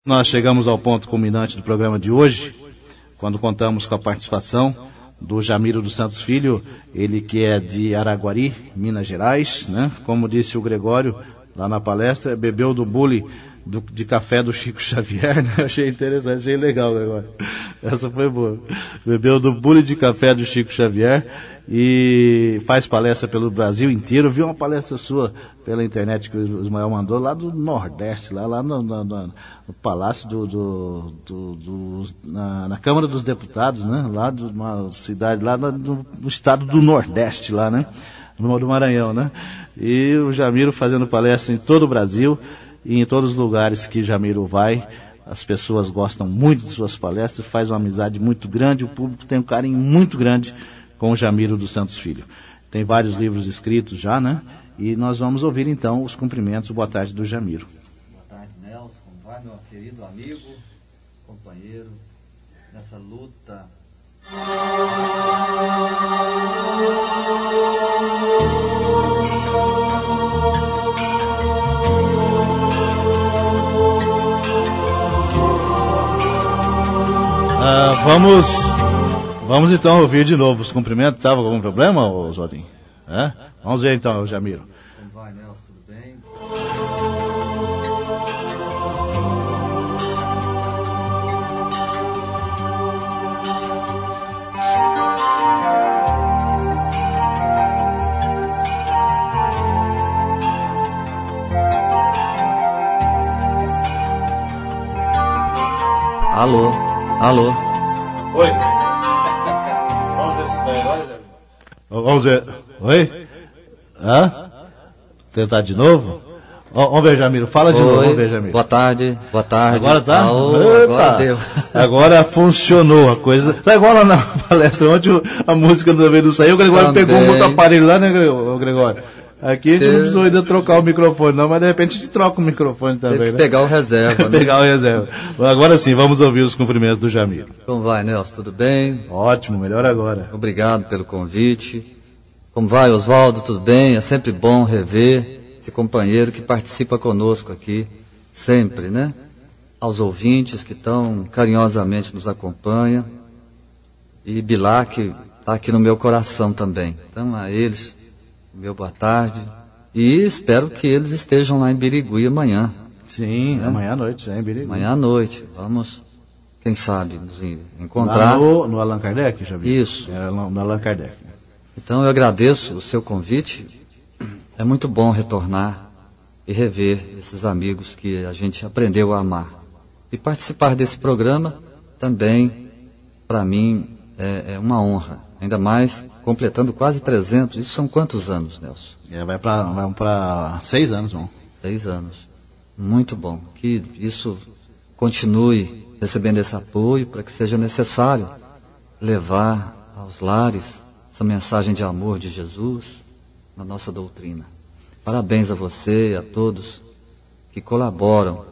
Nós chegamos ao ponto culminante do programa de hoje, quando contamos com a participação do Jamiro dos Santos Filho, ele que é de Araguari, Minas Gerais, né? Como disse o Gregório lá na palestra, bebeu do bule de café do Chico Xavier, né? Achei interessante, achei legal, Gregório. Essa foi boa. Bebeu do bule de café do Chico Xavier e faz palestra pelo Brasil inteiro. Vi uma palestra sua pela internet que o Ismael mandou lá do Nordeste, lá no Palácio na Câmara dos Deputados, né? Lá de uma cidade, lá no estado do Nordeste, lá, né? No do Maranhão, né? E o Jamiro fazendo palestra em todo o Brasil e em todos os lugares que Jamiro vai. As pessoas gostam muito de suas palestras, faz uma amizade muito grande, o público tem um carinho muito grande com o Jamiro dos Santos Filho. Tem vários livros escritos já, né? E nós vamos ouvir então os cumprimentos, boa tarde do Jamiro. Boa tarde, Nelson, como vai, meu querido amigo, companheiro, nessa luta. Vamos então ouvir de novo os cumprimentos. Estava com algum problema, Oswaldinho? Vamos ver então, Jamiro. Como vai, Nelson? Tudo bem? Alô? Oi. Vamos ver se vai agora, Jamiro. Vamos ver. Oi? Tentar de novo? Vamos ver, Jamiro. Fala de novo. Vamos ver, Jamiro. Boa tarde. Agora tá? Agora deu. Agora funcionou a coisa. Tá igual lá na palestra ontem, a música também não saiu. O Gregório pegou um outro aparelho lá, né, Gregório? Aqui a gente não precisou ainda trocar o microfone, não, mas de repente a gente troca o microfone também. Tem que pegar o reserva, né? Pegar o reserva. Agora sim, vamos ouvir os cumprimentos do Jamiro. Como vai, Nelson? Tudo bem? Ótimo, melhor agora. Obrigado pelo convite. Como vai, Oswaldo? Tudo bem? É sempre bom rever esse companheiro que participa conosco aqui, sempre, né? Aos ouvintes que tão carinhosamente nos acompanham. E Bilac está aqui no meu coração também. Então, a eles, meu boa tarde. E espero que eles estejam lá em Birigui amanhã. Sim, né? Amanhã à noite, já em Birigui. Amanhã à noite. Vamos, quem sabe, nos encontrar. Lá no Allan Kardec, já viu? Isso. No Allan Kardec. Então eu agradeço o seu convite. É muito bom retornar e rever esses amigos que a gente aprendeu a amar. E participar desse programa também, para mim, é uma honra. Ainda mais completando quase 300. Isso são quantos anos, Nelson? Vai para 6 anos, vão. 6 anos. Muito bom. Que isso continue recebendo esse apoio para que seja necessário levar aos lares essa mensagem de amor de Jesus na nossa doutrina. Parabéns a você e a todos que colaboram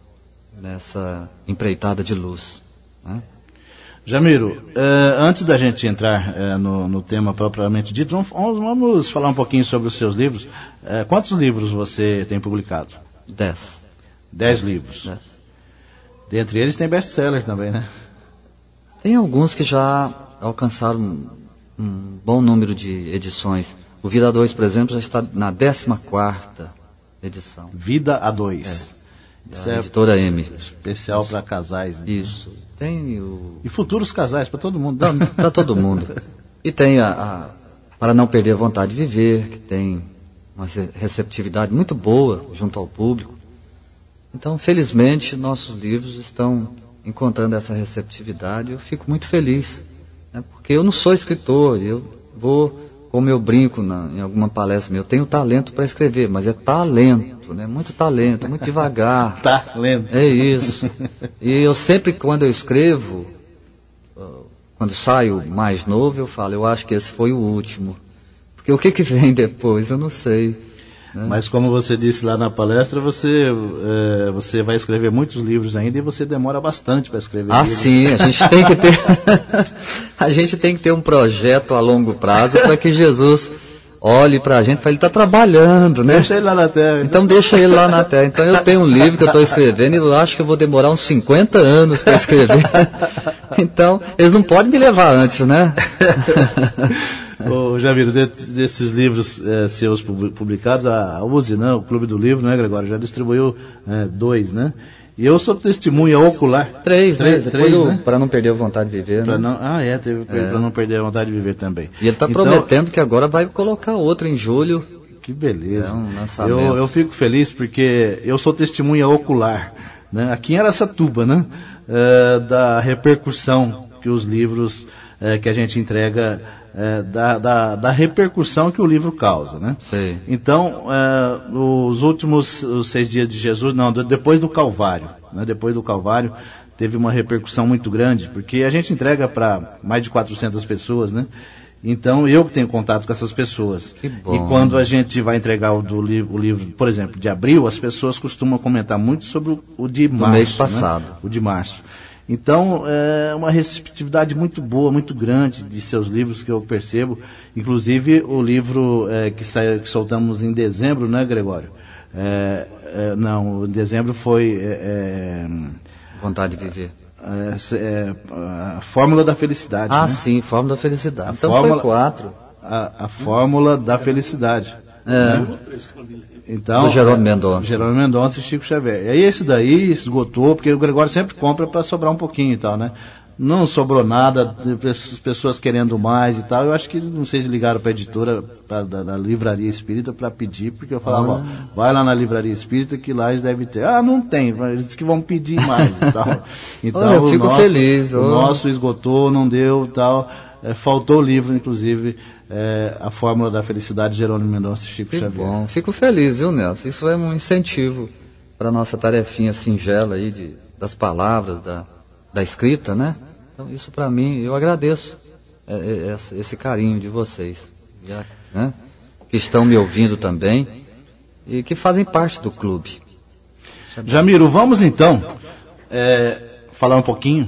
nessa empreitada de luz, né? Jamiro, antes da gente entrar no tema propriamente dito, vamos falar um pouquinho sobre os seus livros. Quantos livros você tem publicado? 10. 10 livros. 10. Dentre eles tem best-sellers também, né? Tem alguns que já alcançaram um bom número de edições. O Vida a 2, por exemplo, já está na 14ª edição. Vida a 2. Isso é editora M. Especial para casais. Né? Isso. Tem E futuros casais, para todo mundo. Para todo mundo. E tem Para Não Perder a Vontade de Viver, que tem uma receptividade muito boa junto ao público. Então, felizmente, nossos livros estão encontrando essa receptividade. Eu fico muito feliz, né? Porque eu não sou escritor, eu vou, como eu brinco em alguma palestra minha, eu tenho talento para escrever, mas é talento, né? Muito talento, muito devagar. Talento. É isso. E eu sempre, quando eu escrevo, quando saio mais novo, eu falo, eu acho que esse foi o último. Porque o que vem depois, eu não sei. Né? Mas como você disse lá na palestra, você vai escrever muitos livros ainda e você demora bastante para escrever livros. Sim, a gente tem que ter a gente tem que ter um projeto a longo prazo para que Jesus olhe para a gente e fale, ele está trabalhando, né? Deixa ele lá na terra. Então deixa ele lá na terra. Então eu tenho um livro que eu estou escrevendo e eu acho que eu vou demorar uns 50 anos para escrever. Então, eles não podem me levar antes, né? Ô, Jamiro, desses livros seus publicados, a USE, né, o Clube do Livro, né, Gregório, já distribuiu 2, né? E eu sou testemunha ocular. 3, né? Né? Para não perder a vontade de viver, né? Para não perder a vontade de viver também. E ele está prometendo que agora vai colocar outro em julho. Que beleza. É um lançamento. Eu fico feliz porque eu sou testemunha ocular, né? Aqui em Araçatuba, né? Da repercussão que os livros que a gente entrega, da repercussão que o livro causa, né? Sim. Então, os últimos 6 dias de Jesus, depois do Calvário, né? Depois do Calvário, teve uma repercussão muito grande, porque a gente entrega para mais de 400 pessoas, né? Então, eu que tenho contato com essas pessoas. Que bom. E quando a gente vai entregar o livro, por exemplo, de abril, as pessoas costumam comentar muito sobre o de março. No mês passado. Né? O de março. Então, é uma receptividade muito boa, muito grande de seus livros que eu percebo. Inclusive, o livro que soltamos em dezembro, né, Gregório? Não, em dezembro foi... Vontade de Viver. A Fórmula da Felicidade. Ah, né? Sim, Fórmula da Felicidade. Então foi 4. A Fórmula da Felicidade. Né? Então, do Jerônimo Mendonça. Jerônimo Mendonça e Chico Xavier. E aí esse daí esgotou, porque o Gregório sempre compra para sobrar um pouquinho e tal, né? Não sobrou nada, as pessoas querendo mais e tal. Eu acho que, não sei se ligaram para a editora da Livraria Espírita para pedir, porque eu falava, vai lá na Livraria Espírita que lá eles devem ter. Ah, não tem, eles dizem que vão pedir mais e tal. Então, eu fico feliz. O nosso esgotou, não deu e tal. Faltou o livro, inclusive, A Fórmula da Felicidade, Jerônimo Mendonça e Chico Xavier. Bom, fico feliz, viu, Nelson? Isso é um incentivo para a nossa tarefinha singela aí das palavras, da escrita, né? Então, isso para mim, eu agradeço esse carinho de vocês, né? Que estão me ouvindo também e que fazem parte do clube. Jamiro, vamos então falar um pouquinho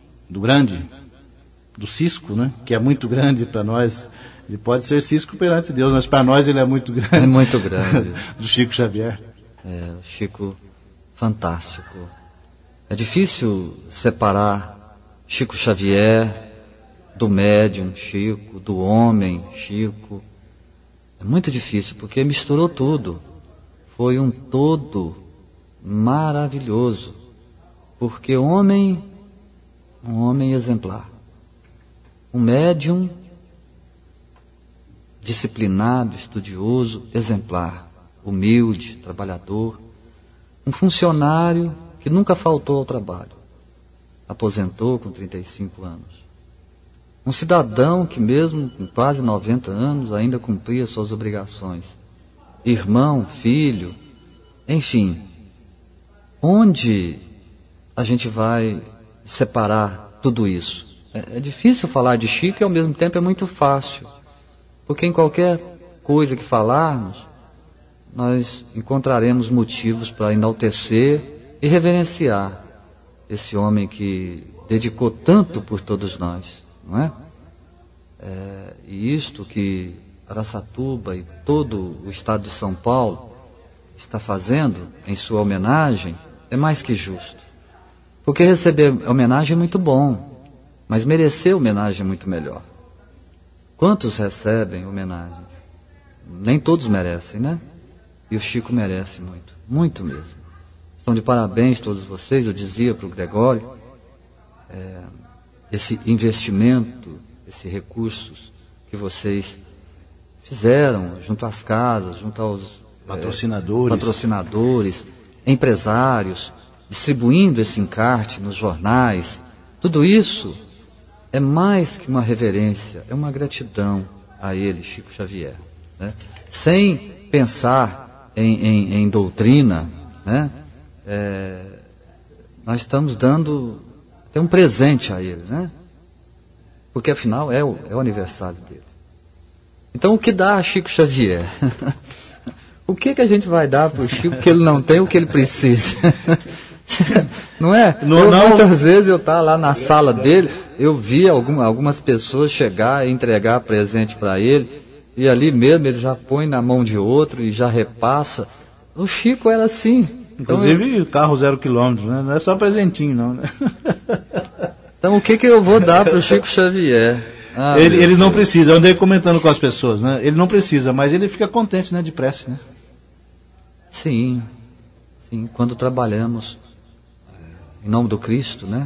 do Cisco, né? Que é muito grande para nós. Ele pode ser Cisco perante Deus, mas para nós ele é muito grande. É muito grande. Do Chico Xavier. O Chico, fantástico. É difícil separar Chico Xavier do médium Chico, do homem Chico. É muito difícil, porque misturou tudo. Foi um todo maravilhoso. Porque um homem exemplar. Um médium disciplinado, estudioso, exemplar. Humilde, trabalhador. Um funcionário que nunca faltou ao trabalho. Aposentou com 35 anos. Um cidadão que mesmo com quase 90 anos ainda cumpria suas obrigações. Irmão, filho, enfim. Onde a gente vai separar tudo isso? É difícil falar de Chico e ao mesmo tempo é muito fácil. Porque em qualquer coisa que falarmos, nós encontraremos motivos para enaltecer e reverenciar esse homem que dedicou tanto por todos nós, não é? E isto que Araçatuba e todo o estado de São Paulo está fazendo em sua homenagem é mais que justo. Porque receber homenagem é muito bom, mas merecer homenagem é muito melhor. Quantos recebem homenagens? Nem todos merecem, né? E o Chico merece muito, muito mesmo. Estão de parabéns todos vocês, eu dizia para o Gregório, esse investimento, esses recursos que vocês fizeram junto às casas, junto aos patrocinadores, empresários, distribuindo esse encarte nos jornais, tudo isso é mais que uma reverência, é uma gratidão a ele, Chico Xavier, né? Sem pensar em doutrina, né? Nós estamos dando até um presente a ele, né? Porque afinal é o aniversário dele. Então o que dá a Chico Xavier? O que a gente vai dar para o Chico que ele não tem o que ele precisa? Não é? Muitas vezes eu estava lá na sala dele, eu vi algumas pessoas chegar e entregar presente para ele, e ali mesmo ele já põe na mão de outro e já repassa. O Chico era assim. Então, inclusive carro 0 km, né? Não é só presentinho, não, né? Então o que eu vou dar para o Chico Xavier? Ele não precisa, eu andei comentando com as pessoas, né? Ele não precisa, mas ele fica contente, né? De prece, né? Sim, quando trabalhamos em nome do Cristo, né?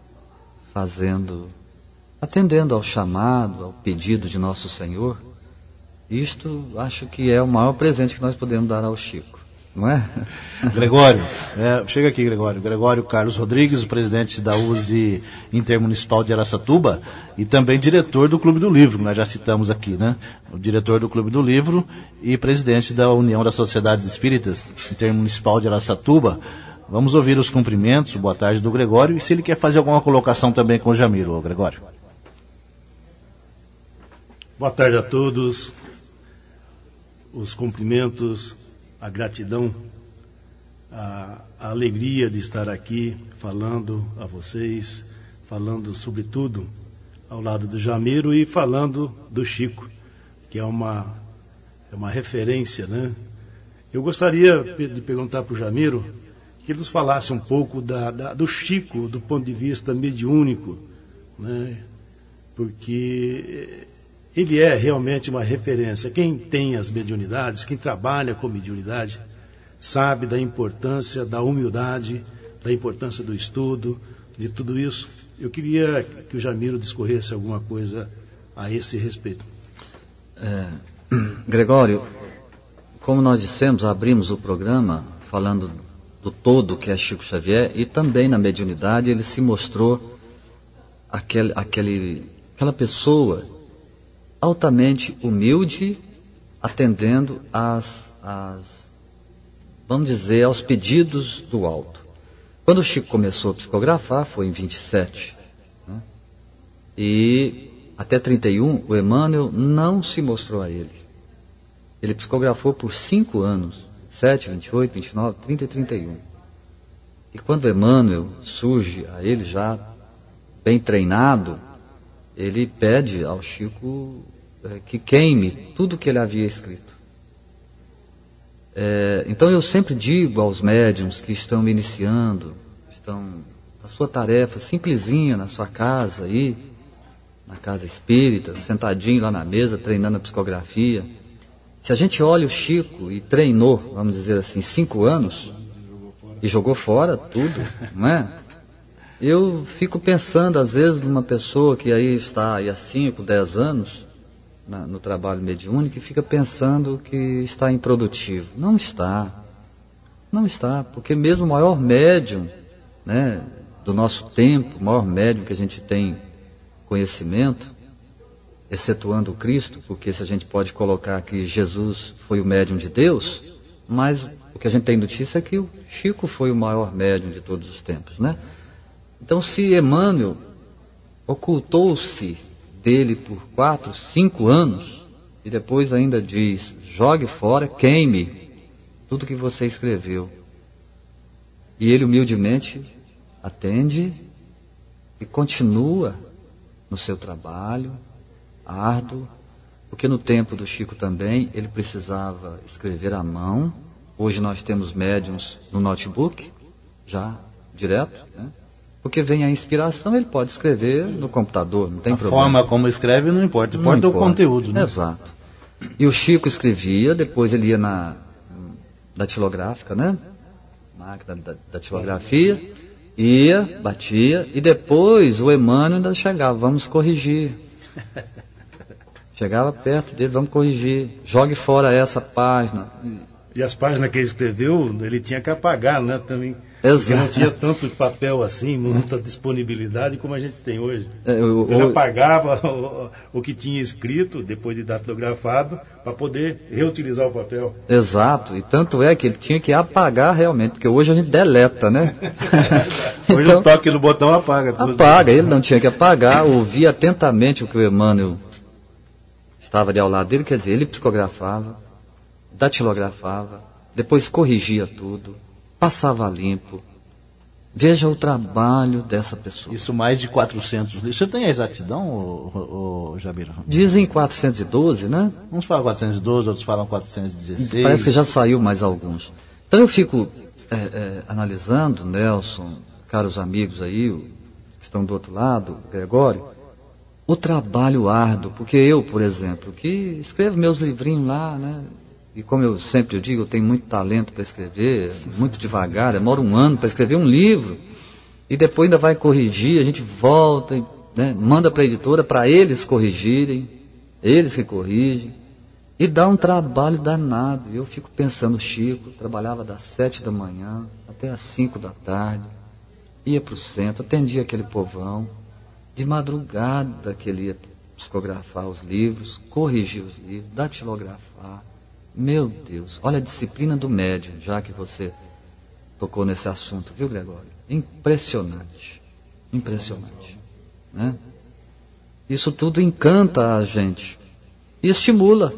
Atendendo ao chamado, ao pedido de nosso Senhor, isto acho que é o maior presente que nós podemos dar ao Chico, não é? Gregório, chega aqui, Gregório. Gregório Carlos Rodrigues, o presidente da USE Intermunicipal de Araçatuba e também diretor do Clube do Livro, nós já citamos aqui, né? O diretor do Clube do Livro e presidente da União das Sociedades Espíritas Intermunicipal de Araçatuba. Vamos ouvir os cumprimentos, boa tarde do Gregório, e se ele quer fazer alguma colocação também com o Jamiro, Gregório. Boa tarde a todos, os cumprimentos, a gratidão, a alegria de estar aqui falando a vocês, falando sobretudo ao lado do Jamiro e falando do Chico, que é uma referência, né? Eu gostaria de perguntar para o Jamiro que ele nos falasse um pouco do Chico, do ponto de vista mediúnico, né? Porque ele é realmente uma referência. Quem tem as mediunidades, quem trabalha com mediunidade, sabe da importância da humildade, da importância do estudo, de tudo isso. Eu queria que o Jamiro discorresse alguma coisa a esse respeito. Gregório, como nós dissemos, abrimos o programa falando do todo que é Chico Xavier, e também na mediunidade ele se mostrou aquela pessoa altamente humilde, atendendo vamos dizer, aos pedidos do alto. Quando o Chico começou a psicografar, foi em 27, né? E até 31, o Emmanuel não se mostrou a ele. Ele psicografou por 5 anos, 7, 28, 29, 30 e 31. E quando o Emmanuel surge a ele já bem treinado, ele pede ao Chico que queime tudo que ele havia escrito. Então eu sempre digo aos médiuns que estão iniciando, estão na sua tarefa simplesinha na sua casa aí, na casa espírita, sentadinho lá na mesa, treinando a psicografia. Se a gente olha o Chico e treinou, vamos dizer assim, 5 anos, e jogou fora tudo, não é? Eu fico pensando, às vezes, numa pessoa que aí está aí há 5, 10 anos, no trabalho mediúnico, e fica pensando que está improdutivo. Não está, porque mesmo o maior médium, né, do nosso tempo, o maior médium que a gente tem conhecimento, excetuando o Cristo, porque se a gente pode colocar que Jesus foi o médium de Deus, mas o que a gente tem notícia é que o Chico foi o maior médium de todos os tempos, né? Então, se Emmanuel ocultou-se dele por 4, 5 anos, e depois ainda diz, jogue fora, queime tudo que você escreveu, e ele humildemente atende e continua no seu trabalho árduo, porque no tempo do Chico também ele precisava escrever à mão. Hoje nós temos médiums no notebook, já direto, né? Porque vem a inspiração, ele pode escrever no computador, não tem problema. A forma como escreve não importa, importa o conteúdo, né? Exato. E o Chico escrevia, depois ele ia na datilográfica, né? Máquina da datilografia, ia, batia, e depois o Emmanuel ainda chegava, vamos corrigir. Chegava perto dele, vamos corrigir, jogue fora essa página. E as páginas que ele escreveu, ele tinha que apagar, né, também. Exato. Porque não tinha tanto papel assim, muita disponibilidade como a gente tem hoje. Ele apagava o que tinha escrito, depois de datilografado, para poder reutilizar o papel. Exato, e tanto é que ele tinha que apagar realmente, porque hoje a gente deleta, né? Hoje então, o toque no botão apaga tudo. Apaga, ele não tinha que apagar, ouvia atentamente o que o Emmanuel estava ali ao lado dele, quer dizer, ele psicografava, datilografava, depois corrigia tudo, passava limpo, Veja o trabalho dessa pessoa. Isso mais de 400 livros. Você tem a exatidão, ô Jamiro? Dizem 412, né? Uns falam 412, outros falam 416. Parece que já saiu mais alguns. Então eu fico analisando, Nelson, caros amigos aí, que estão do outro lado, Gregório, o trabalho árduo. Porque eu, por exemplo, que escrevo meus livrinhos lá, né? E como eu sempre digo, eu tenho muito talento para escrever, muito devagar, demora um ano para escrever um livro, e depois ainda vai corrigir, a gente volta, né, manda para a editora para eles corrigirem, eles que corrigem, e dá um trabalho danado. Eu fico pensando, Chico trabalhava das 7 da manhã até as 5 da tarde, ia para o centro, atendia aquele povão, de madrugada que ele ia psicografar os livros, corrigir os livros, datilografar. Meu Deus, olha a disciplina do médium, já que você tocou nesse assunto, viu, Gregório? Impressionante, impressionante, né? Isso tudo encanta a gente e estimula,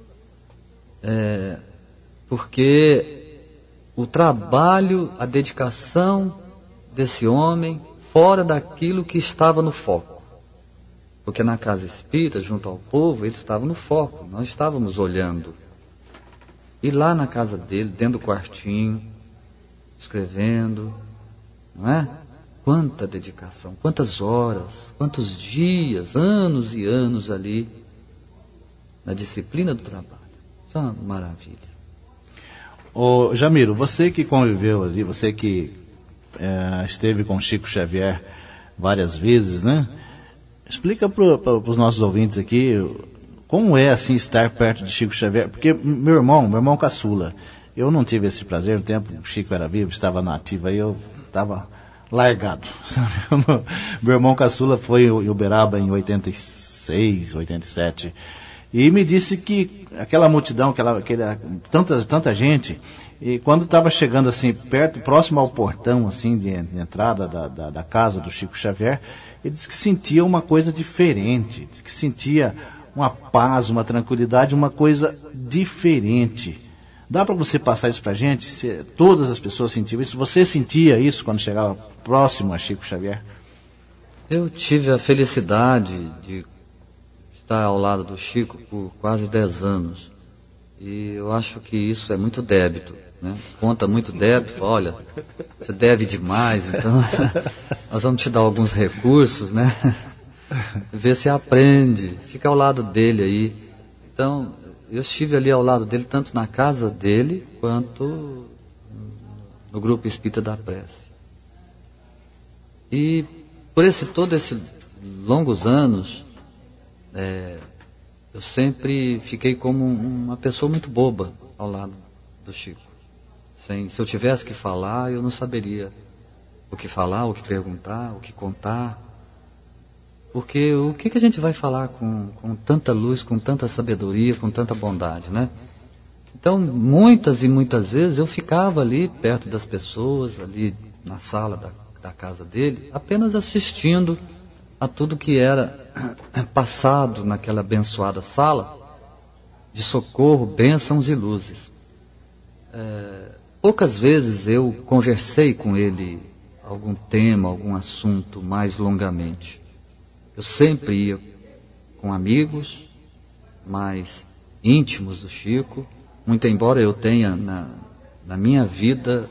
porque o trabalho, a dedicação desse homem, fora daquilo que estava no foco. Porque na casa espírita, junto ao povo, ele estava no foco, nós estávamos olhando. E lá na casa dele, dentro do quartinho, escrevendo, não é? Quanta dedicação, quantas horas, quantos dias, anos e anos ali, na disciplina do trabalho. Isso é uma maravilha. Ô Jamiro, você que conviveu ali, você que esteve com Chico Xavier várias vezes, né? Explica para os nossos ouvintes aqui como é assim estar perto de Chico Xavier, porque meu irmão caçula, eu não tive esse prazer, no tempo o Chico era vivo, estava na ativa, aí eu estava largado. Meu irmão caçula foi em Uberaba em 86, 87, e me disse que aquela multidão, tanta gente, e quando estava chegando assim, próximo ao portão assim, de entrada da casa do Chico Xavier, ele disse que sentia uma coisa diferente, disse que sentia uma paz, uma tranquilidade, uma coisa diferente. Dá para você passar isso para a gente? Se todas as pessoas sentiam isso? Você sentia isso quando chegava próximo a Chico Xavier? Eu tive a felicidade de estar ao lado do Chico por quase 10 anos. E eu acho que isso é muito débito, né? Conta muito débito, olha, você deve demais, então nós vamos te dar alguns recursos, né? Ver se aprende, fica ao lado dele aí. Então, eu estive ali ao lado dele, tanto na casa dele, quanto no grupo Espírita da Prece. E por todos esses longos anos, eu sempre fiquei como uma pessoa muito boba ao lado do Chico. Se eu tivesse que falar, eu não saberia o que falar, o que perguntar, o que contar. Porque o que a gente vai falar com tanta luz, com tanta sabedoria, com tanta bondade, né? Então, muitas e muitas vezes eu ficava ali perto das pessoas, ali na sala da casa dele, apenas assistindo a tudo que era passado naquela abençoada sala de socorro, bênçãos e luzes. Poucas vezes eu conversei com ele algum tema, algum assunto mais longamente. Eu sempre ia com amigos mais íntimos do Chico, muito embora eu tenha na minha vida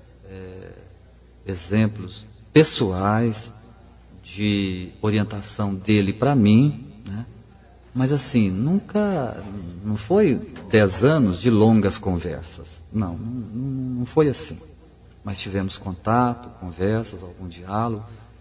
exemplos pessoais de orientação dele para mim, né? Mas assim, não foi 10 anos de longas conversas, não foi assim. Mas tivemos contato, conversas, algum diálogo,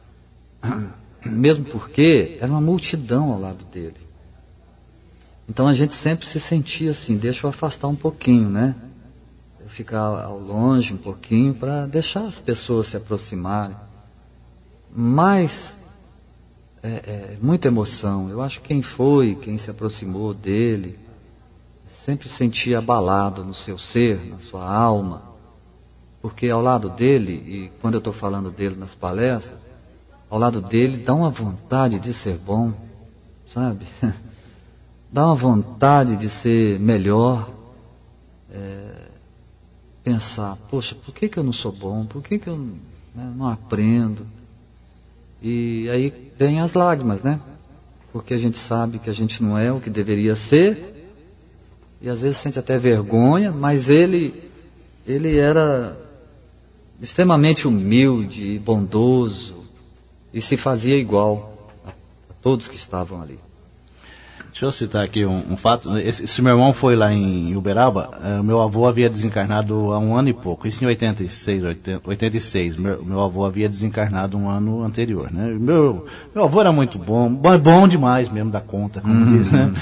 mesmo porque era uma multidão ao lado dele. Então a gente sempre se sentia assim, deixa eu afastar um pouquinho, né? Eu ficar ao longe um pouquinho para deixar as pessoas se aproximarem. Mas muita emoção. Eu acho que quem se aproximou dele, sempre sentia abalado no seu ser, na sua alma. Porque ao lado dele, e quando eu estou falando dele nas palestras, ao lado dele dá uma vontade de ser bom, sabe? Dá uma vontade de ser melhor. Pensar, poxa, por que eu não sou bom? Por que eu né? Não aprendo. E aí vem as lágrimas, né? Porque a gente sabe que a gente não é o que deveria ser, e às vezes sente até vergonha, mas ele era extremamente humilde e bondoso, e se fazia igual a todos que estavam ali. Deixa eu citar aqui um fato. Esse meu irmão foi lá em Uberaba. Meu avô havia desencarnado há um ano e pouco. Isso em 86. Meu avô havia desencarnado um ano anterior, né? Meu avô era muito bom demais mesmo da conta, como diz, né?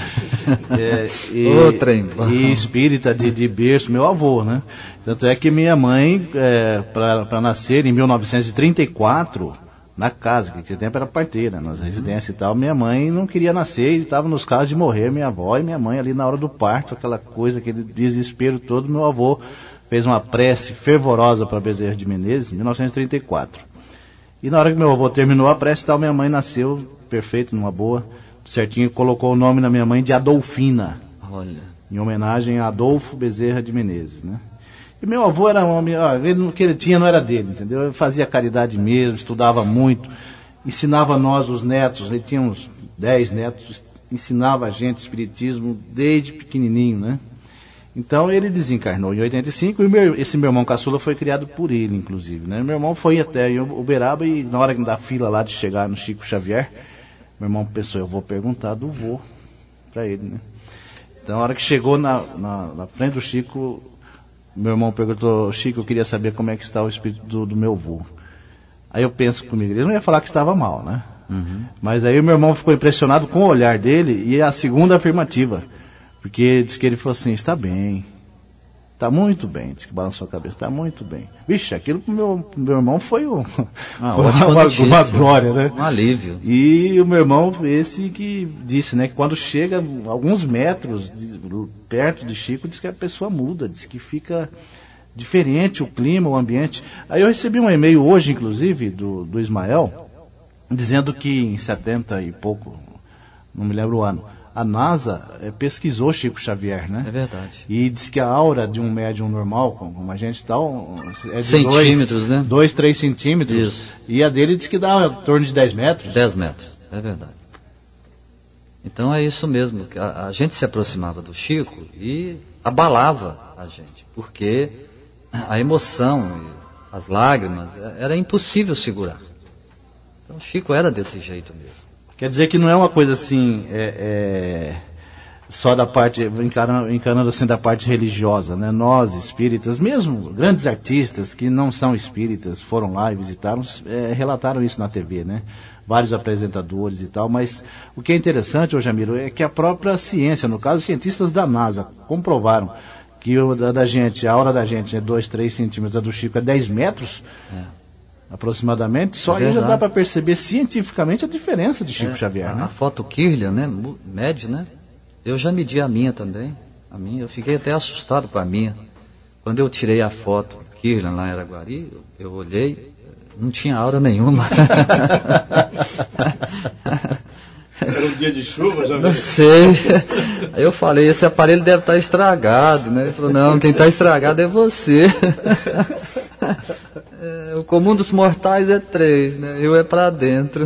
E espírita de berço, meu avô, né? Tanto é que minha mãe, para nascer em 1934... na casa, que naquele tempo era parteira, nas residências e tal, minha mãe não queria nascer e estava nos casos de morrer, minha avó e minha mãe ali na hora do parto, aquela coisa, aquele desespero todo. Meu avô fez uma prece fervorosa para Bezerra de Menezes em 1934. E na hora que meu avô terminou a prece e tal, minha mãe nasceu perfeito, numa boa, certinho, colocou o nome na minha mãe de Adolfina. Olha. Em homenagem a Adolfo Bezerra de Menezes, né? E meu avô era um homem, o que ele tinha não era dele, entendeu? Ele fazia caridade mesmo, estudava muito, ensinava nós, os netos, ele tinha uns 10 netos, ensinava a gente espiritismo desde pequenininho, né? Então ele desencarnou em 85 e esse meu irmão caçula foi criado por ele, inclusive, né? Meu irmão foi até Uberaba e na hora da fila lá de chegar no Chico Xavier, meu irmão pensou, eu vou perguntar do vô para ele, né? Então na hora que chegou na frente do Chico, meu irmão perguntou, Chico, eu queria saber como é que está o espírito do meu avô. Aí eu penso comigo, ele não ia falar que estava mal, né? Uhum. Mas aí o meu irmão ficou impressionado com o olhar dele e a segunda afirmativa. Porque disse que ele falou assim, está bem, está muito bem, disse que balançou a cabeça, está muito bem. Vixe, aquilo pro meu irmão foi uma glória, né? Um alívio. E o meu irmão, esse que disse, né, que quando chega alguns metros perto de Chico, diz que a pessoa muda, diz que fica diferente o clima, o ambiente. Aí eu recebi um e-mail hoje, inclusive, do Ismael, dizendo que em 70 e pouco, não me lembro o ano, a NASA pesquisou Chico Xavier, né? É verdade. E diz que a aura de um médium normal, como a gente tal, é de centímetros, né? 2, 3 centímetros. Isso. E a dele diz que dá em torno de 10 metros. 10 metros, é verdade. Então é isso mesmo, a gente se aproximava do Chico e abalava a gente, porque a emoção, as lágrimas, era impossível segurar. Então o Chico era desse jeito mesmo. Quer dizer que não é uma coisa assim, só da parte, encarando assim da parte religiosa, né? Nós, espíritas, mesmo grandes artistas que não são espíritas, foram lá e visitaram, relataram isso na TV, né? Vários apresentadores e tal, mas o que é interessante, Jamiro, é que a própria ciência, no caso, cientistas da NASA, comprovaram que a aura da gente é 2, 3 centímetros, a do Chico é 10 metros, aproximadamente, só aí já dá para perceber cientificamente a diferença de Chico Xavier, né? A foto Kirlian, né, médio, né? Eu já medi a minha também, eu fiquei até assustado com a minha. Quando eu tirei a foto Kirlian lá em Araguari, eu olhei, não tinha aura nenhuma. Era um dia de chuva, já não sei. Aí eu falei, esse aparelho deve estar estragado, né? Ele falou, não, quem está estragado é você. O comum dos mortais é 3, né? Eu é para dentro.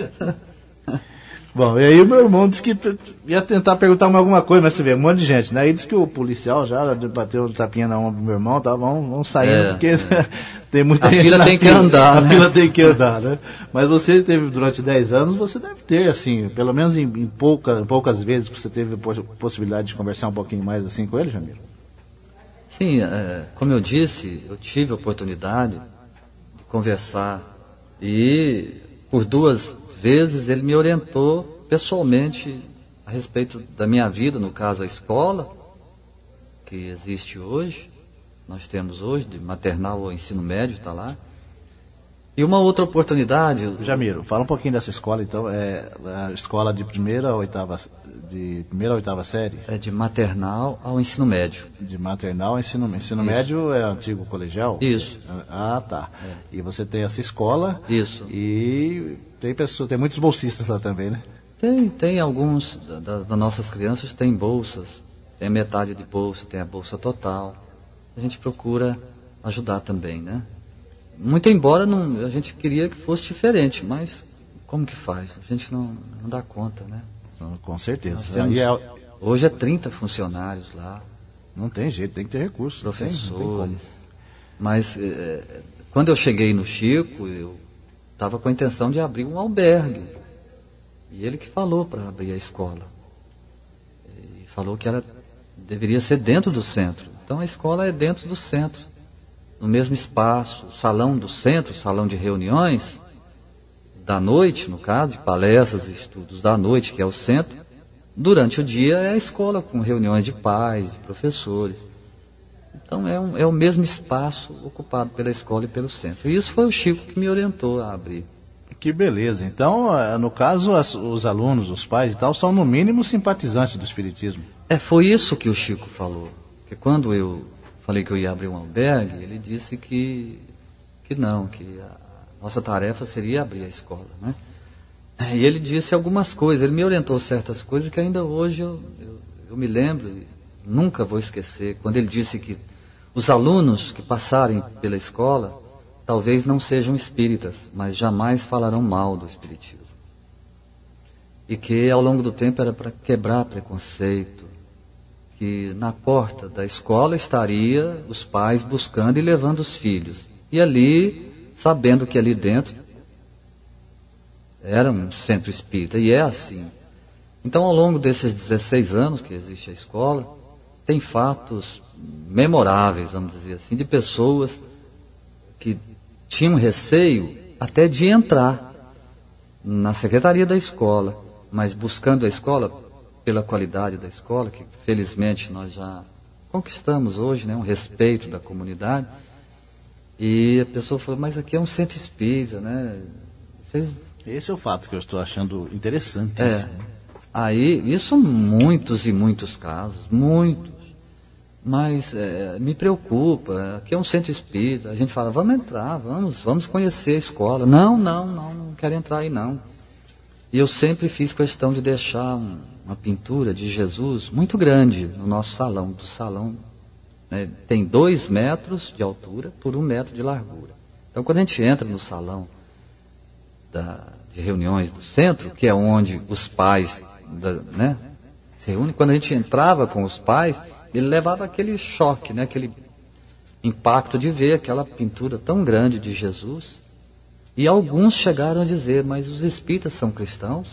Bom, e aí o meu irmão disse que ia tentar perguntar alguma coisa, mas você vê, um monte de gente, né? Aí disse que o policial já bateu o tapinha na mão do meu irmão, tá, vamos saindo, porque tem muita gente na fila. Tem que andar, né? A fila tem que andar, né? Mas você teve durante 10 anos, você deve ter, assim, pelo menos em poucas vezes que você teve a possibilidade de conversar um pouquinho mais assim com ele, Jamiro? Sim, como eu disse, eu tive a oportunidade de conversar e por 2 vezes ele me orientou pessoalmente a respeito da minha vida, no caso a escola que existe hoje, nós temos hoje, de maternal ao ensino médio, está lá. E uma outra oportunidade... Jamiro, fala um pouquinho dessa escola, então, a escola de primeira a oitava série? É de maternal ao ensino médio. De maternal ao ensino médio é antigo colegial? Isso. Ah, tá. E você tem essa escola? Isso. E tem muitos bolsistas lá também, né? Tem alguns das nossas crianças tem bolsas, tem metade de bolsa, tem a bolsa total. A gente procura ajudar também, né? muito embora a gente queria que fosse diferente, mas como que faz? A gente não dá conta, né? Com certeza. Hoje é 30 funcionários lá. Não tem jeito, tem que ter recursos. Professores. Mas quando eu cheguei no Chico, eu estava com a intenção de abrir um albergue. E ele que falou para abrir a escola. E falou que ela deveria ser dentro do centro. Então a escola é dentro do centro, no mesmo espaço, o salão do centro, o salão de reuniões, da noite, no caso, de palestras e estudos da noite, que é o centro. Durante o dia é a escola, com reuniões de pais, de professores. Então é o mesmo espaço ocupado pela escola e pelo centro. E isso foi o Chico que me orientou a abrir. Que beleza. Então, no caso, os alunos, os pais e tal, são no mínimo simpatizantes do Espiritismo. Foi isso que o Chico falou. Que quando eu falei que eu ia abrir um albergue, ele disse que não, que a nossa tarefa seria abrir a escola, né? E ele disse algumas coisas, ele me orientou certas coisas que ainda hoje eu me lembro, e nunca vou esquecer, quando ele disse que os alunos que passarem pela escola talvez não sejam espíritas, mas jamais falarão mal do espiritismo. E que ao longo do tempo era para quebrar preconceito, que na porta da escola estaria os pais buscando e levando os filhos. E ali, sabendo que ali dentro era um centro espírita, e é assim. Então, ao longo desses 16 anos que existe a escola, tem fatos memoráveis, vamos dizer assim, de pessoas que tinham receio até de entrar na secretaria da escola, mas buscando a escola pela qualidade da escola, que felizmente nós já conquistamos hoje, né, um respeito da comunidade. E a pessoa falou, mas aqui é um centro espírita, né? Esse é o fato que eu estou achando interessante. Aí, isso muitos e muitos casos, muitos. Mas me preocupa, aqui é um centro espírita. A gente fala, vamos entrar, vamos conhecer a escola. Não quero entrar aí não. E eu sempre fiz questão de deixar uma pintura de Jesus muito grande no nosso salão. Do salão, né, tem 2 metros de altura por 1 metro de largura. Então, quando a gente entra no salão de reuniões do centro, que é onde os pais se reúnem, quando a gente entrava com os pais, ele levava aquele choque, né, aquele impacto de ver aquela pintura tão grande de Jesus. E alguns chegaram a dizer, mas os espíritas são cristãos?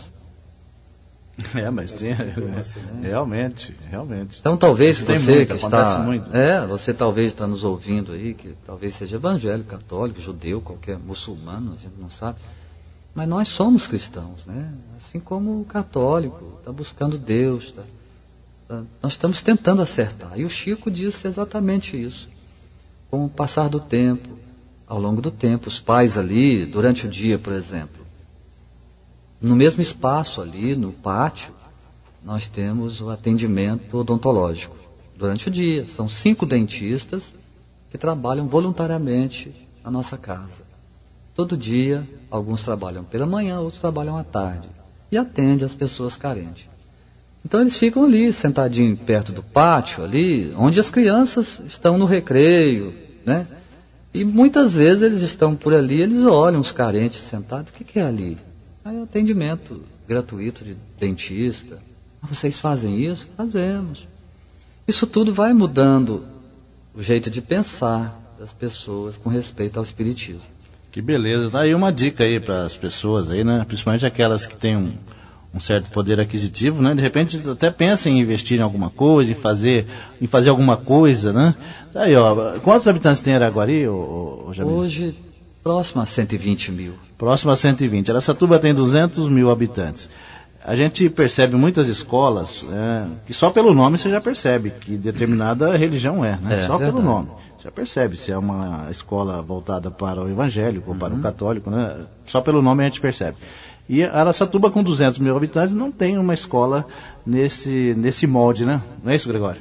Mas tem, realmente. Então talvez você que está... você talvez está nos ouvindo aí, que talvez seja evangélico, católico, judeu, qualquer muçulmano, a gente não sabe. Mas nós somos cristãos, né? Assim como o católico está buscando Deus, nós estamos tentando acertar. E o Chico disse exatamente isso. Com o passar do tempo, ao longo do tempo, os pais ali, durante o dia, por exemplo, no mesmo espaço ali, no pátio, nós temos o atendimento odontológico. Durante o dia, são 5 dentistas que trabalham voluntariamente na nossa casa. Todo dia, alguns trabalham pela manhã, outros trabalham à tarde. E atendem as pessoas carentes. Então eles ficam ali, sentadinhos perto do pátio, ali, onde as crianças estão no recreio, né? E muitas vezes eles estão por ali, eles olham os carentes sentados, o que é ali? Aí é atendimento gratuito de dentista. Vocês fazem isso? Fazemos. Isso tudo vai mudando o jeito de pensar das pessoas com respeito ao espiritismo. Que beleza. Dá aí uma dica aí para as pessoas aí, né? Principalmente aquelas que têm um certo poder aquisitivo, né? De repente até pensam em investir em alguma coisa, em fazer alguma coisa, né? Aí, ó, quantos habitantes tem Araguari, Jamil? Hoje, próximo a 120 mil. Próximo a 120. Araçatuba tem 200 mil habitantes. A gente percebe muitas escolas, que só pelo nome você já percebe que determinada religião né? Só pelo nome. Já percebe se é uma escola voltada para o evangélico ou para o católico, né? Só pelo nome a gente percebe. E Araçatuba, com 200 mil habitantes, não tem uma escola nesse molde, né? Não é isso, Gregório?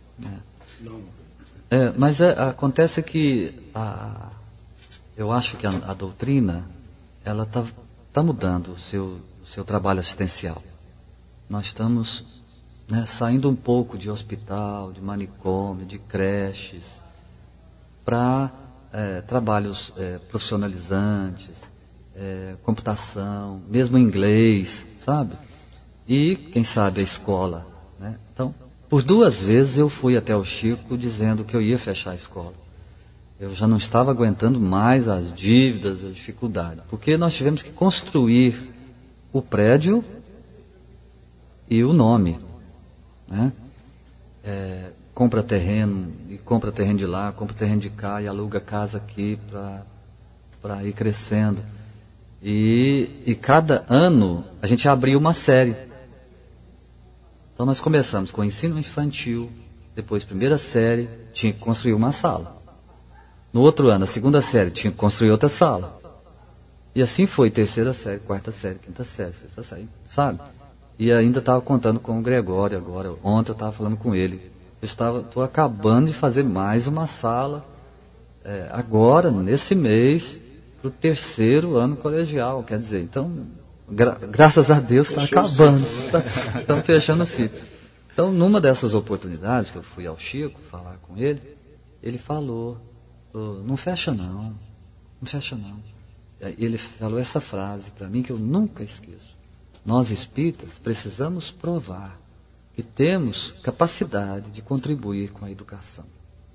Mas acontece que eu acho que a doutrina ela tá mudando o seu trabalho assistencial. Nós estamos, né, saindo um pouco de hospital, de manicômio, de creches, para trabalhos profissionalizantes, computação, mesmo inglês, sabe? E, quem sabe, a escola, né? Então, por 2 vezes eu fui até o Chico dizendo que eu ia fechar a escola. Eu já não estava aguentando mais as dívidas, as dificuldades, porque nós tivemos que construir o prédio e o nome, né? Compra terreno, e compra terreno de lá, compra terreno de cá, e aluga casa aqui para ir crescendo. E cada ano a gente abria uma série. Então nós começamos com o ensino infantil, depois 1ª série, tinha que construir uma sala. No outro ano, a 2ª série, tinha que construir outra sala. E assim foi, 3ª série, 4ª série, 5ª série, 6ª série, sabe? E ainda estava contando com o Gregório agora, ontem eu estava falando com ele. Estou acabando de fazer mais uma sala, agora, nesse mês, para o 3º ano colegial, quer dizer, então, graças a Deus está acabando, estamos fechando o ciclo. Então, numa dessas oportunidades que eu fui ao Chico falar com ele, ele falou, não fecha não, não fecha não. Ele falou essa frase para mim que eu nunca esqueço. Nós espíritas precisamos provar que temos capacidade de contribuir com a educação.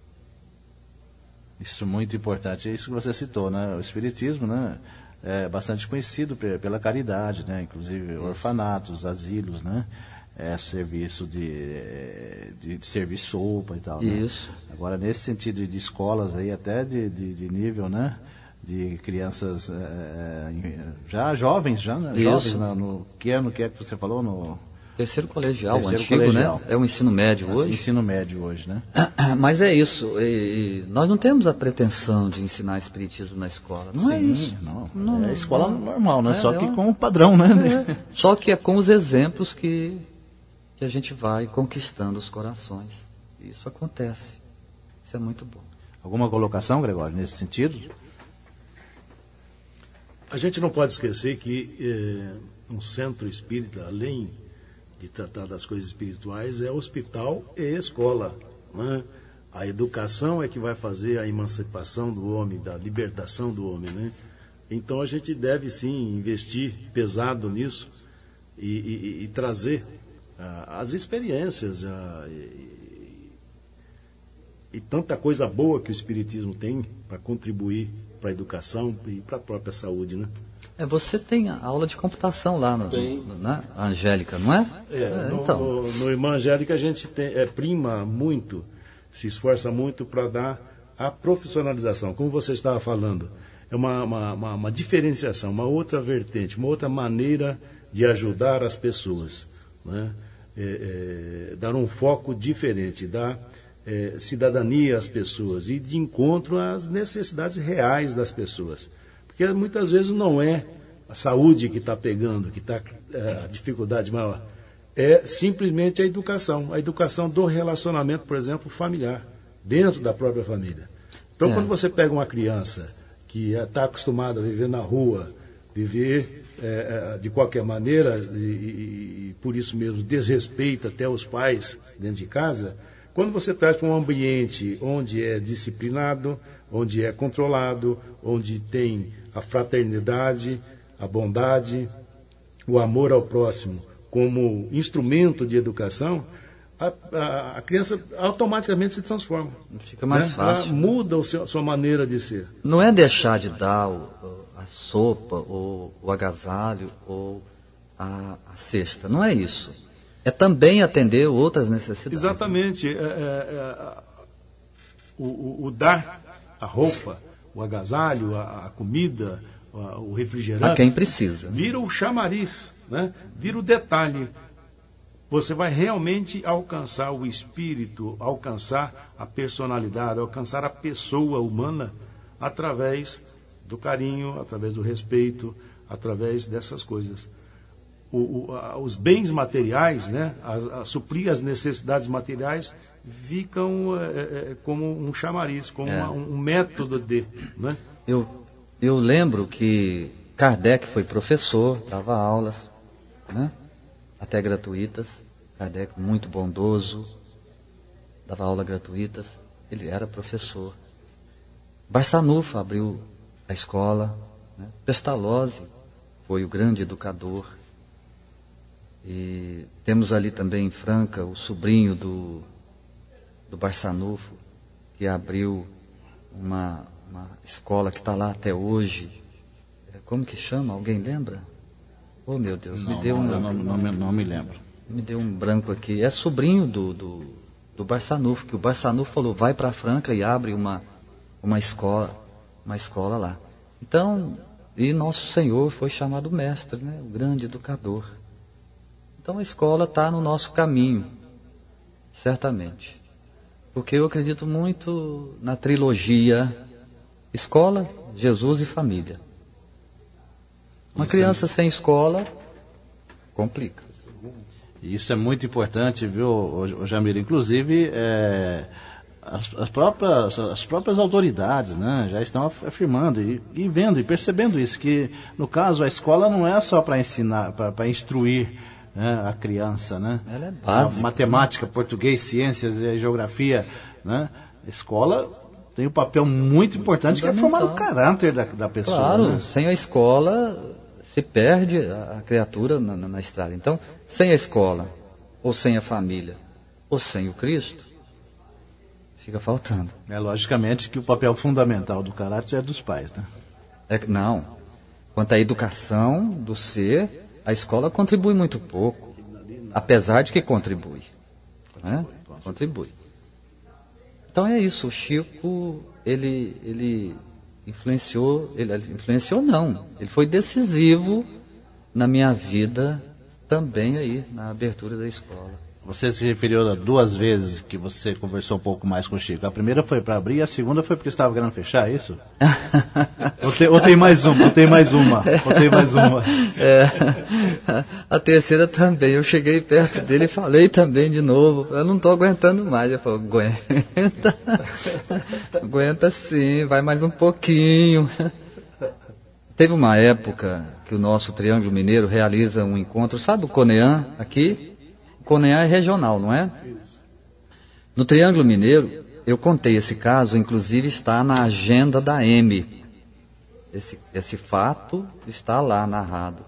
Isso é muito importante, é isso que você citou, né? O espiritismo, né, é bastante conhecido pela caridade, né? Inclusive orfanatos, asilos, né? Serviço de servir sopa e tal. Isso. Né? Agora, nesse sentido de escolas aí, até de nível, né? De crianças já jovens, né? Jovens no que é que você falou? No 3º colegial, Terceiro antigo, colegial. né? É o ensino médio hoje. Ensino médio hoje, né? Mas é isso. E nós não temos a pretensão de ensinar espiritismo na escola. Não é isso. Não, é escola normal, né? Só que com o padrão, né? Só que é com os exemplos que a gente vai conquistando os corações. Isso acontece. Isso é muito bom. Alguma colocação, Gregório, nesse sentido? A gente não pode esquecer que um centro espírita, além de tratar das coisas espirituais, é hospital e escola, né? A educação é que vai fazer a emancipação do homem, da libertação do homem, né? Então a gente deve sim investir pesado nisso e trazer as experiências e tanta coisa boa que o espiritismo tem para contribuir para a educação e para a própria saúde, né? Você tem a aula de computação lá na Angélica, não é? Então. No Irmã Angélica a gente prima muito, se esforça muito para dar a profissionalização. Como você estava falando, é uma diferenciação, uma outra vertente, uma outra maneira de ajudar as pessoas, né? Dar um foco diferente, dar cidadania às pessoas e de encontro às necessidades reais das pessoas. Porque muitas vezes não é a saúde que está pegando, que está a dificuldade maior. É simplesmente a educação do relacionamento, por exemplo, familiar, dentro da própria família. Então, quando você pega uma criança que está acostumada a viver na rua, viver de qualquer maneira, e por isso mesmo desrespeita até os pais dentro de casa, quando você traz para um ambiente onde é disciplinado, onde é controlado, onde tem a fraternidade, a bondade, o amor ao próximo como instrumento de educação, a criança automaticamente se transforma. Fica mais fácil. Ela muda a sua maneira de ser. Não é deixar de dar a sopa, ou o agasalho, ou a cesta. Não é isso. É também atender outras necessidades. Exatamente. O dar a roupa, o agasalho, a comida, o refrigerante. A quem precisa. Vira o chamariz, né? Vira o detalhe. Você vai realmente alcançar o espírito, alcançar a personalidade, alcançar a pessoa humana através do carinho, através do respeito, através dessas coisas. Os bens materiais, né, a suprir as necessidades materiais, ficam como um chamariz, como um método de... Né? Eu lembro que Kardec foi professor, dava aulas, né, até gratuitas. Kardec muito bondoso, dava aulas gratuitas, ele era professor. Barçanufo abriu a escola, né? Pestalozzi foi o grande educador. E temos ali também em Franca o sobrinho do Barçanufo, que abriu uma escola que está lá até hoje. Como que chama? Alguém lembra? Oh, meu Deus, não me lembro. Me deu um branco aqui. É sobrinho do Barçanufo, que o Barçanufo falou, vai para Franca e abre uma escola lá. Então, e nosso Senhor foi chamado mestre, né? O grande educador. Então a escola está no nosso caminho, certamente. Porque eu acredito muito na trilogia escola, Jesus e família. Uma criança sem escola complica. Isso é muito importante, viu, Jamiro? Inclusive, as próprias autoridades, né, já estão afirmando e vendo e percebendo isso, que no caso a escola não é só para ensinar, para instruir, né, a criança, né? Ela é básica. Matemática, português, ciências, geografia, né? A escola tem um papel muito importante, que é formar o caráter da pessoa. Claro, né? Sem a escola se perde a criatura na estrada. Então, sem a escola, ou sem a família, ou sem o Cristo, fica faltando. Logicamente que o papel fundamental do caráter é dos pais, né? Não. Quanto à educação do ser, a escola contribui muito pouco, apesar de que contribui. Né? Contribui. Então é isso, o Chico, ele influenciou não, ele foi decisivo na minha vida também aí, na abertura da escola. Você se referiu a 2 vezes que você conversou um pouco mais com o Chico. A primeira foi para abrir, a segunda foi porque estava querendo fechar, é isso? ou tem mais uma? A terceira também. Eu cheguei perto dele e falei também de novo. Eu não estou aguentando mais. Ele falou, aguenta sim, vai mais um pouquinho. Teve uma época que o nosso Triângulo Mineiro realiza um encontro, sabe o Conean aqui? Conean é regional, não é? No Triângulo Mineiro, eu contei esse caso, inclusive está na agenda da M. Esse fato está lá narrado.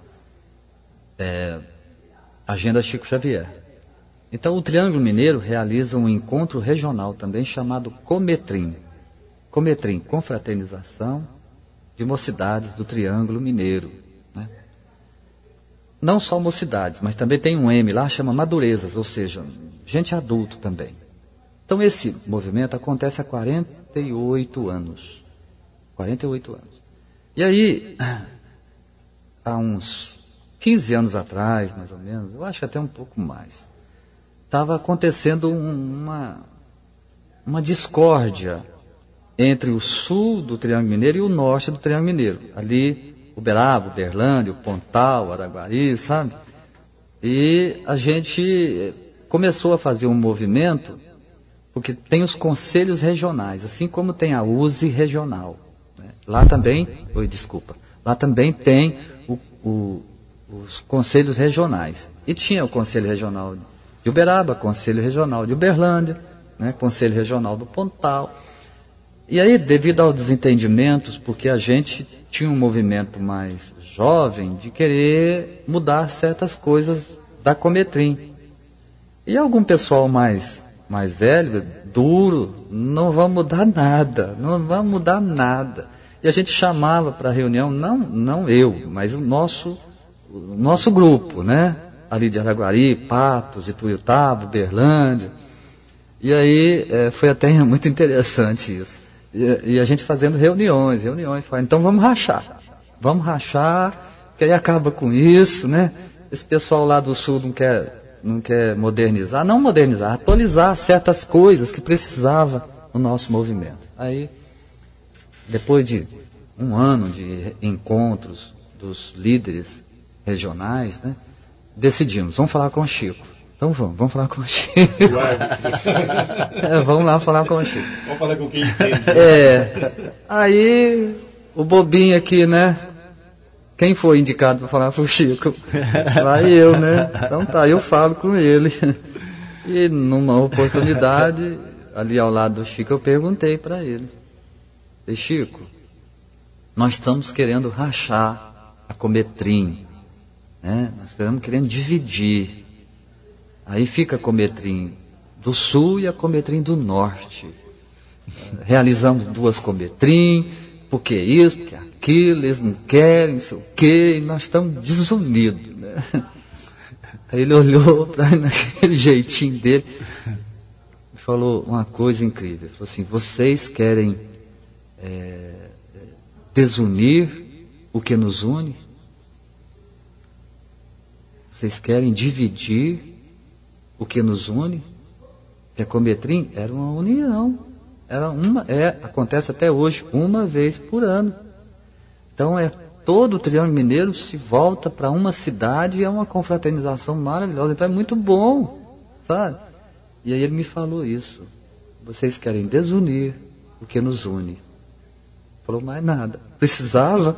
Agenda Chico Xavier. Então, o Triângulo Mineiro realiza um encontro regional também chamado Cometrim. Cometrim, confraternização de mocidades do Triângulo Mineiro. Né? Não só mocidades, mas também tem um M lá, chama madurezas, ou seja, gente adulto também. Então esse movimento acontece há 48 anos. 48 anos. E aí, há uns 15 anos atrás, mais ou menos, eu acho que até um pouco mais, estava acontecendo uma discórdia entre o sul do Triângulo Mineiro e o norte do Triângulo Mineiro. Ali, Uberaba, Uberlândia, Pontal, Araguari, sabe? E a gente começou a fazer um movimento, porque tem os conselhos regionais, assim como tem a USE regional. Né? Lá também tem os conselhos regionais. E tinha o Conselho Regional de Uberaba, Conselho Regional de Uberlândia, né? Conselho Regional do Pontal. E aí, devido aos desentendimentos, porque a gente tinha um movimento mais jovem de querer mudar certas coisas da Cometrim. E algum pessoal mais velho, duro, não vamos mudar nada. E a gente chamava para a reunião, não eu, mas o nosso grupo, né? Ali de Araguari, Patos, Ituiutaba, Uberlândia. E aí foi até muito interessante isso. E a gente fazendo reuniões, então vamos rachar, que aí acaba com isso, né? Esse pessoal lá do sul não quer modernizar, atualizar certas coisas que precisava no nosso movimento. Aí, depois de um ano de encontros dos líderes regionais, né? Decidimos, vamos falar com o Chico. Então vamos falar com o Chico. Vamos lá falar com o Chico. Vamos falar com quem entende. Aí, o bobinho aqui, né? Quem foi indicado para falar com o Chico? Lá eu, né? Então tá, eu falo com ele. E numa oportunidade, ali ao lado do Chico, eu perguntei para ele. Falei, Chico, nós estamos querendo rachar a Cometrim, né? Nós estamos querendo dividir. Aí fica a Cometrim do Sul e a Cometrim do Norte. Realizamos 2 Cometrim, porque isso, porque aquilo, eles não querem, não sei o quê, e nós estamos desunidos, né? Aí ele olhou para naquele jeitinho dele e falou uma coisa incrível. Ele falou assim, vocês querem desunir o que nos une? Vocês querem dividir o que nos une? Que a Cometrim era uma união. Acontece até hoje, uma vez por ano. Então todo o Triângulo Mineiro se volta para uma cidade e é uma confraternização maravilhosa. Então é muito bom, sabe? E aí ele me falou isso. Vocês querem desunir o que nos une. Falou mais nada. Precisava.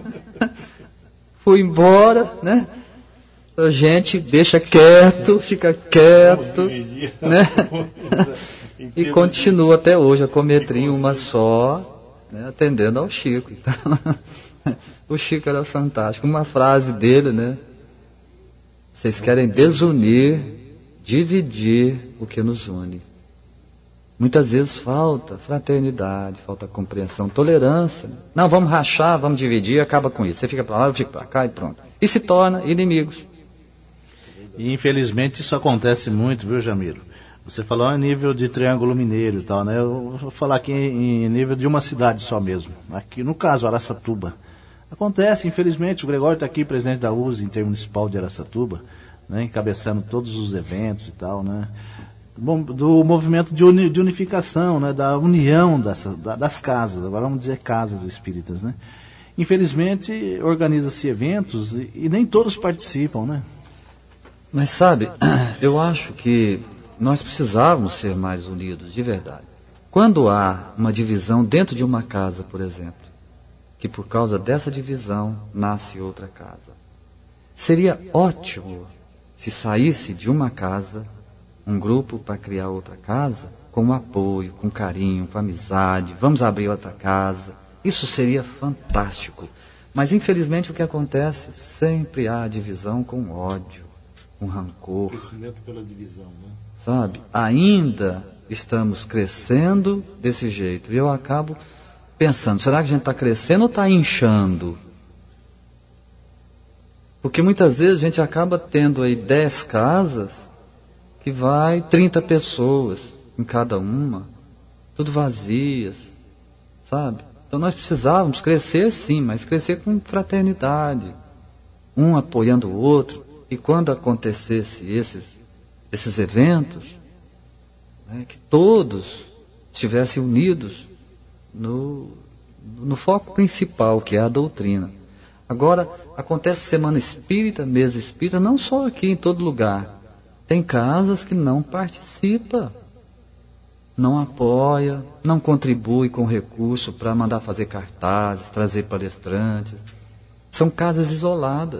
Fui embora, né? A gente deixa quieto, fica quieto, né? E continua até hoje a Cometrim uma só, né? Atendendo ao Chico. Então, o Chico era fantástico. Uma frase dele, né? Vocês querem desunir, dividir o que nos une. Muitas vezes falta fraternidade, falta compreensão, tolerância. Não, vamos rachar, vamos dividir, acaba com isso. Você fica para lá, eu fico para cá e pronto. E se torna inimigos. E infelizmente isso acontece muito, viu, Jamiro? Você falou a nível de Triângulo Mineiro e tal, né? Eu vou falar aqui em nível de uma cidade só mesmo. Aqui, no caso, Araçatuba. Acontece, infelizmente, o Gregório está aqui, presidente da USE Intermunicipal de Araçatuba, né? Encabeçando todos os eventos e tal, né? Do movimento de unificação, né? Da união das casas, agora vamos dizer casas espíritas, né? Infelizmente, organiza-se eventos e nem todos participam, né? Mas sabe, eu acho que nós precisávamos ser mais unidos, de verdade. Quando há uma divisão dentro de uma casa, por exemplo, que por causa dessa divisão nasce outra casa, seria ótimo se saísse de uma casa um grupo para criar outra casa, com apoio, com carinho, com amizade, vamos abrir outra casa. Isso seria fantástico. Mas infelizmente o que acontece, sempre há divisão com ódio, com rancor. Crescimento pela divisão, né? Sabe? Ainda estamos crescendo desse jeito. E eu acabo pensando, será que a gente está crescendo ou está inchando? Porque muitas vezes a gente acaba tendo aí 10 casas que vai 30 pessoas em cada uma, tudo vazias, sabe? Então nós precisávamos crescer sim, mas crescer com fraternidade, um apoiando o outro. E quando acontecesse esses eventos, né, que todos estivessem unidos no foco principal, que é a doutrina. Agora, acontece Semana Espírita, Mesa Espírita, não só aqui, em todo lugar. Tem casas que não participam, não apoia, não contribui com recurso para mandar fazer cartazes, trazer palestrantes. São casas isoladas.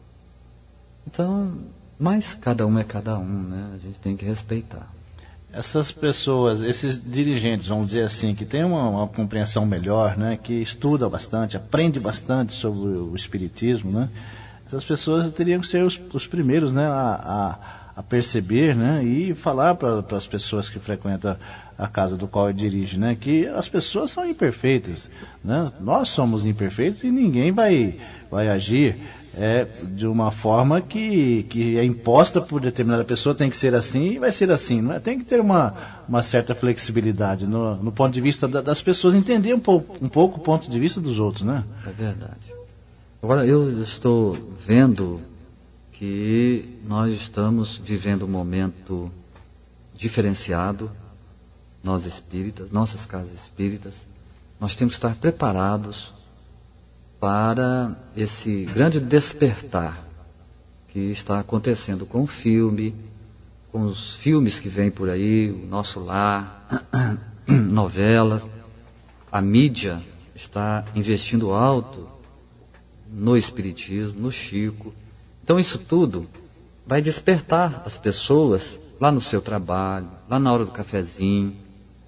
Então, mas cada um é cada um, né? A gente tem que respeitar. Essas pessoas, esses dirigentes, vamos dizer assim, que têm uma compreensão melhor, né? Que estuda bastante, aprende bastante sobre o espiritismo, né? Essas pessoas teriam que ser os primeiros, né? A perceber, né? E falar para as pessoas que frequentam a casa do qual ele dirige, né? Que as pessoas são imperfeitas, né? Nós somos imperfeitos e ninguém vai agir de uma forma que é imposta por determinada pessoa, tem que ser assim e vai ser assim, não é? Tem que ter uma certa flexibilidade no ponto de vista das pessoas, entender um pouco o ponto de vista dos outros, né? É verdade. Agora eu estou vendo que nós estamos vivendo um momento diferenciado, nós espíritas, nossas casas espíritas, nós temos que estar preparados para esse grande despertar que está acontecendo com o filme, com os filmes que vêm por aí, o Nosso Lar, novelas. A mídia está investindo alto no espiritismo, no Chico. Então isso tudo vai despertar as pessoas lá no seu trabalho, lá na hora do cafezinho,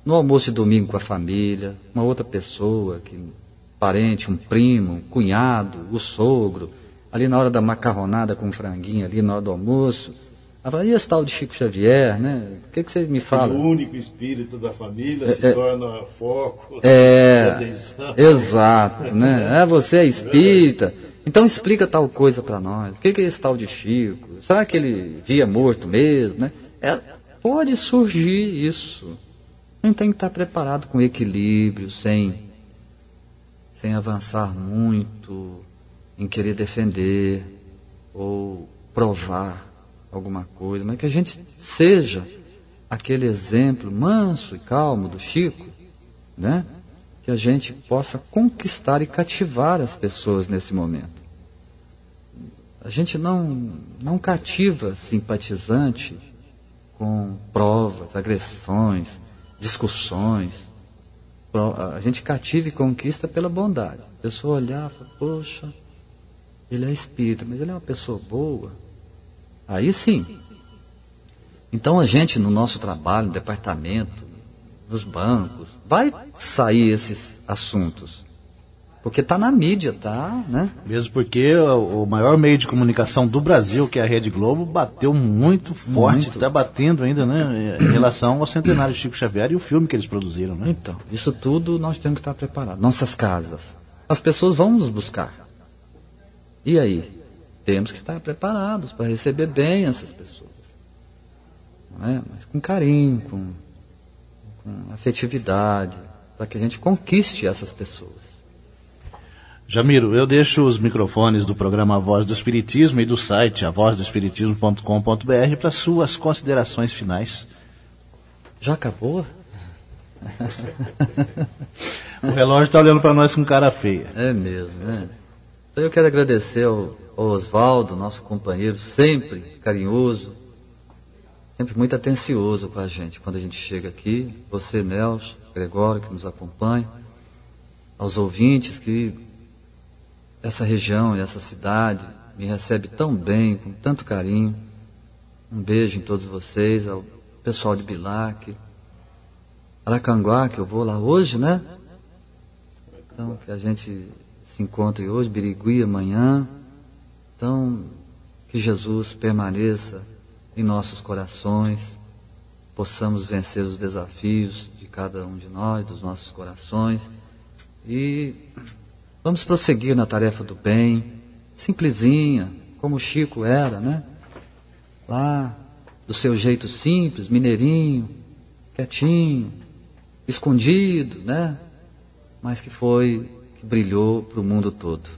no almoço de domingo com a família, uma outra pessoa, parente, um primo, um cunhado, o sogro, ali na hora da macarronada com franguinho, ali na hora do almoço. Ela fala, e esse tal de Chico Xavier, né? O que você me fala? O único espírito da família se torna foco de atenção. Exato, né? Você é espírita, então explica tal coisa para nós. O que é esse tal de Chico? Será que ele via morto mesmo, né? Pode surgir isso. A gente tem que estar preparado com equilíbrio, sem avançar muito em querer defender ou provar alguma coisa, mas que a gente seja aquele exemplo manso e calmo do Chico, né? Que a gente possa conquistar e cativar as pessoas nesse momento. A gente não cativa simpatizante com provas, agressões, discussões. A gente cativa e conquista pela bondade. A pessoa olhar e falar, poxa, ele é espírita, mas ele é uma pessoa boa. Aí sim. Então a gente, no nosso trabalho, no departamento, nos bancos, vai sair esses assuntos. Porque está na mídia, tá, né? Mesmo porque o maior meio de comunicação do Brasil, que é a Rede Globo, bateu muito forte, está batendo ainda, né? Em relação ao centenário de Chico Xavier e o filme que eles produziram, né? Então, isso tudo nós temos que estar preparados. Nossas casas. As pessoas vão nos buscar. E aí? Temos que estar preparados para receber bem essas pessoas. Não é? Mas com carinho, com afetividade, para que a gente conquiste essas pessoas. Jamiro, eu deixo os microfones do programa A Voz do Espiritismo e do site avozdoespiritismo.com.br para suas considerações finais. Já acabou? O relógio está olhando para nós com cara feia. É mesmo, né? Então eu quero agradecer ao Oswaldo, nosso companheiro, sempre carinhoso, sempre muito atencioso com a gente quando a gente chega aqui. Você, Nelson, Gregório, que nos acompanha, aos ouvintes que essa região e essa cidade me recebe tão bem, com tanto carinho. Um beijo em todos vocês, ao pessoal de Bilac, Aracanguá, que eu vou lá hoje, né? Então, que a gente se encontre hoje, Birigui amanhã. Então, que Jesus permaneça em nossos corações, possamos vencer os desafios de cada um de nós, dos nossos corações, e vamos prosseguir na tarefa do bem, simplesinha, como o Chico era, né? Lá, do seu jeito simples, mineirinho, quietinho, escondido, né? Mas que brilhou para o mundo todo.